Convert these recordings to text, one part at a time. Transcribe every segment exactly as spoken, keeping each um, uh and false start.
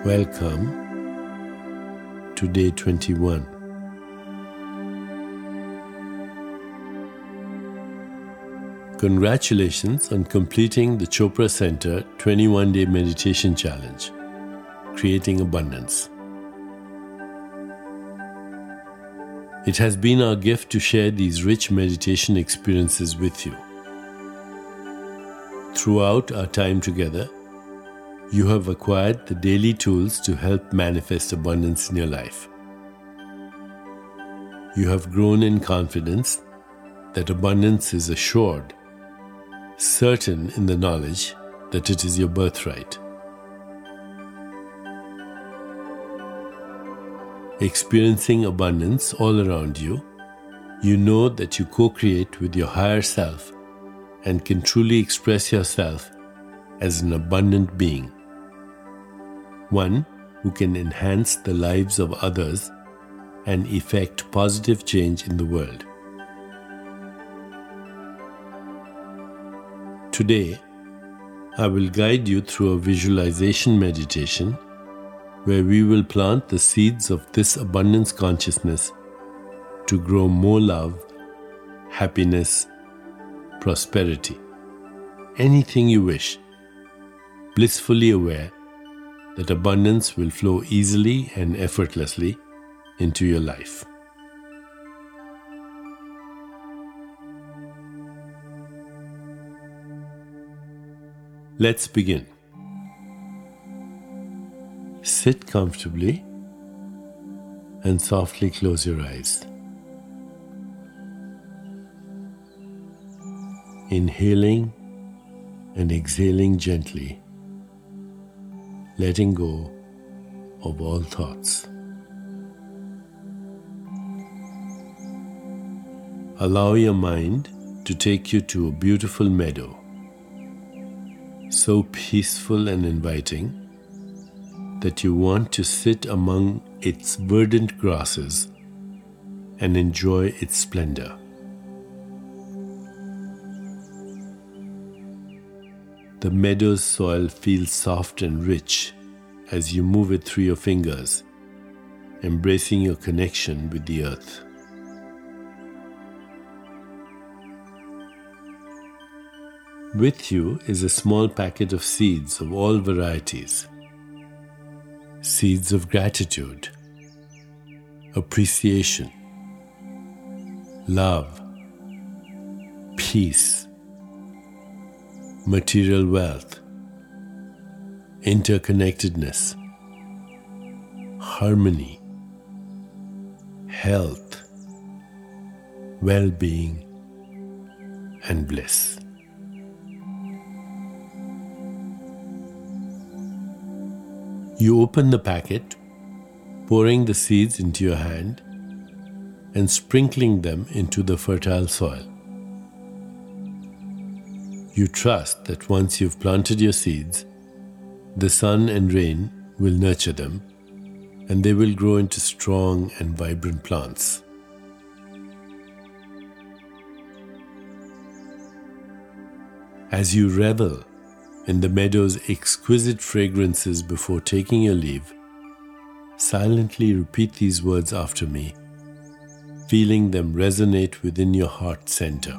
Welcome to day twenty-one. Congratulations on completing the Chopra Center twenty-one day Meditation Challenge, Creating Abundance. It has been our gift to share these rich meditation experiences with you. Throughout our time together, you have acquired the daily tools to help manifest abundance in your life. You have grown in confidence that abundance is assured, certain in the knowledge that it is your birthright. Experiencing abundance all around you, you know that you co-create with your higher self and can truly express yourself as an abundant being, one who can enhance the lives of others and effect positive change in the world. Today, I will guide you through a visualization meditation where we will plant the seeds of this abundance consciousness to grow more love, happiness, prosperity, anything you wish, blissfully aware that abundance will flow easily and effortlessly into your life. Let's begin. Sit comfortably and softly close your eyes. Inhaling and exhaling gently, letting go of all thoughts. Allow your mind to take you to a beautiful meadow, so peaceful and inviting that you want to sit among its verdant grasses and enjoy its splendor. The meadow's soil feels soft and rich as you move it through your fingers, embracing your connection with the earth. With you is a small packet of seeds of all varieties. Seeds of gratitude, appreciation, love, peace, material wealth, interconnectedness, harmony, health, well-being, and bliss. You open the packet, pouring the seeds into your hand and sprinkling them into the fertile soil. You trust that once you've planted your seeds, the sun and rain will nurture them and they will grow into strong and vibrant plants. As you revel in the meadow's exquisite fragrances before taking your leave, silently repeat these words after me, feeling them resonate within your heart center.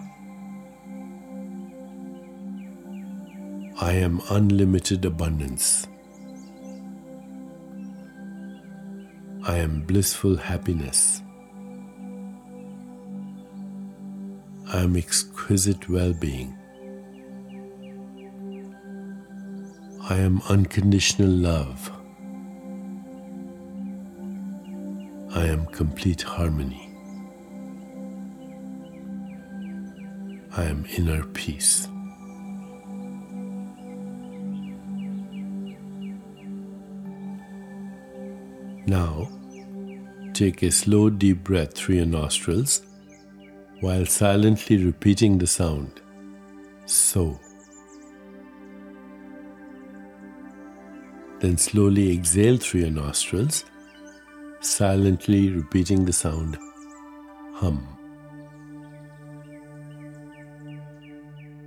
I am unlimited abundance. I am blissful happiness. I am exquisite well-being. I am unconditional love. I am complete harmony. I am inner peace. Now, take a slow deep breath through your nostrils while silently repeating the sound, so. Then slowly exhale through your nostrils, silently repeating the sound, hum.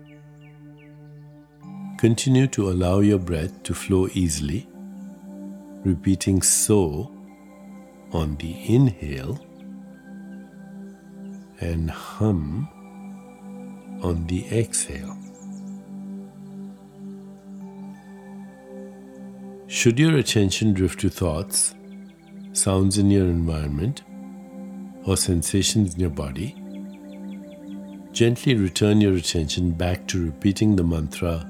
Continue to allow your breath to flow easily repeating so on the inhale and hum on the exhale. Should your attention drift to thoughts, sounds in your environment, or sensations in your body, gently return your attention back to repeating the mantra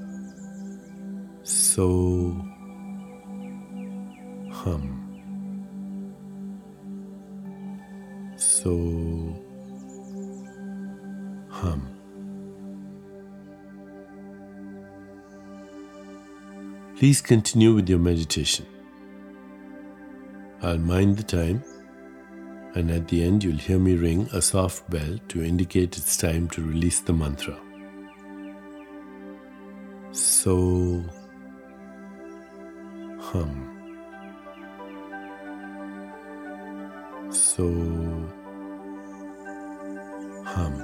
so hum. So hum. Please continue with your meditation. I'll mind the time, and at the end you'll hear me ring a soft bell to indicate it's time to release the mantra. So hum. So hum.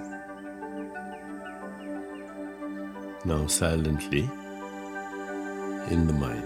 Now silently in the mind.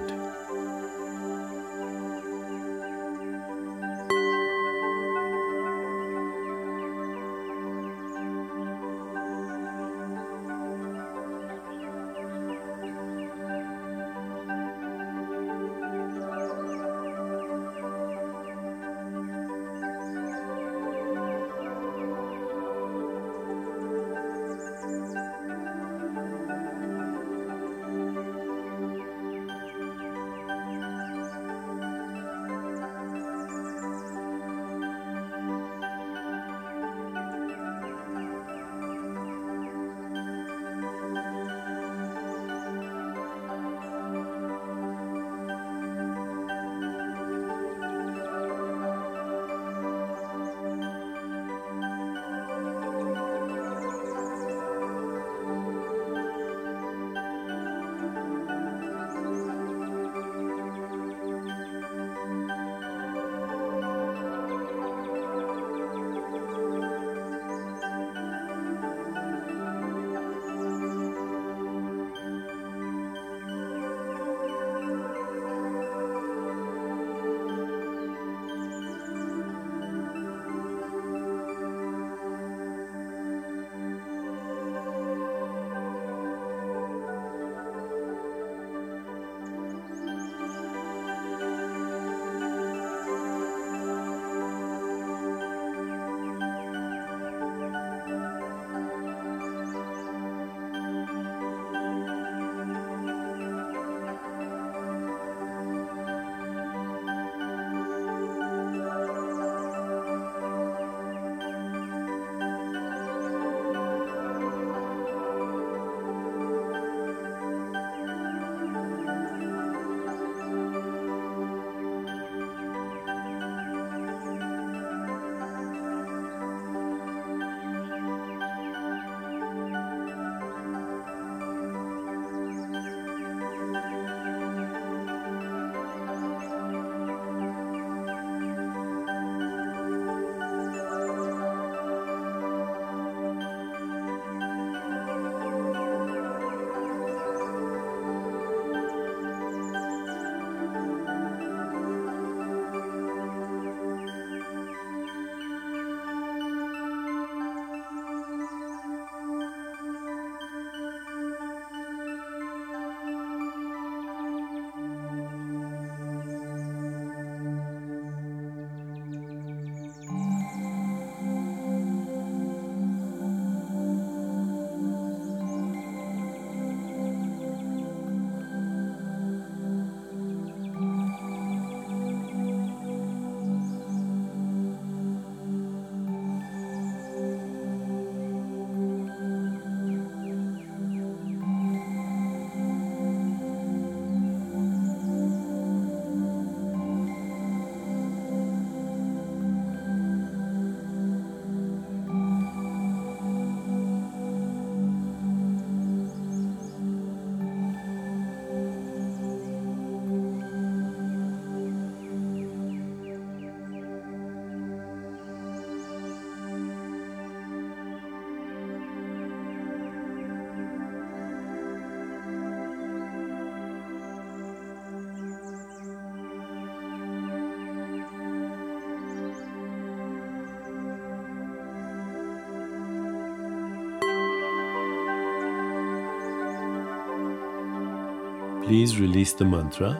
please release the mantra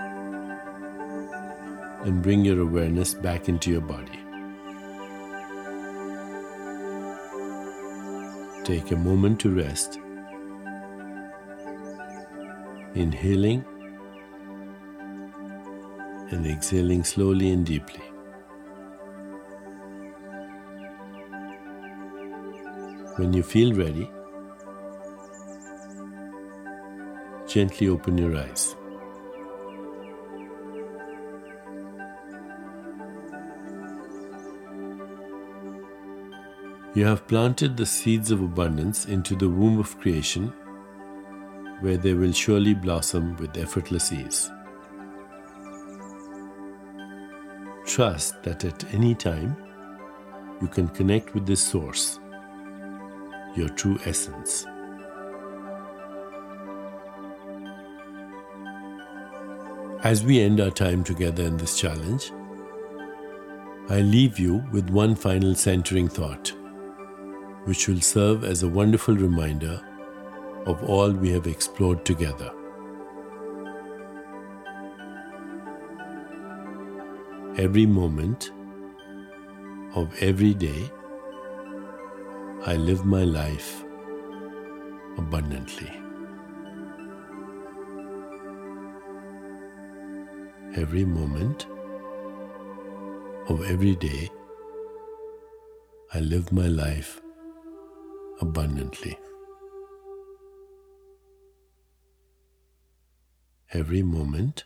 and bring your awareness back into your body. Take a moment to rest, inhaling and exhaling slowly and deeply. When you feel ready, gently open your eyes. You have planted the seeds of abundance into the womb of creation, where they will surely blossom with effortless ease. Trust that at any time you can connect with this source, your true essence. As we end our time together in this challenge, I leave you with one final centering thought, which will serve as a wonderful reminder of all we have explored together. Every moment of every day, I live my life abundantly. Every moment of every day, I live my life abundantly. Every moment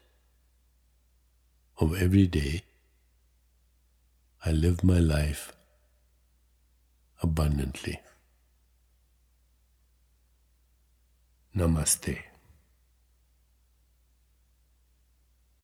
of every day, I live my life abundantly. Namaste.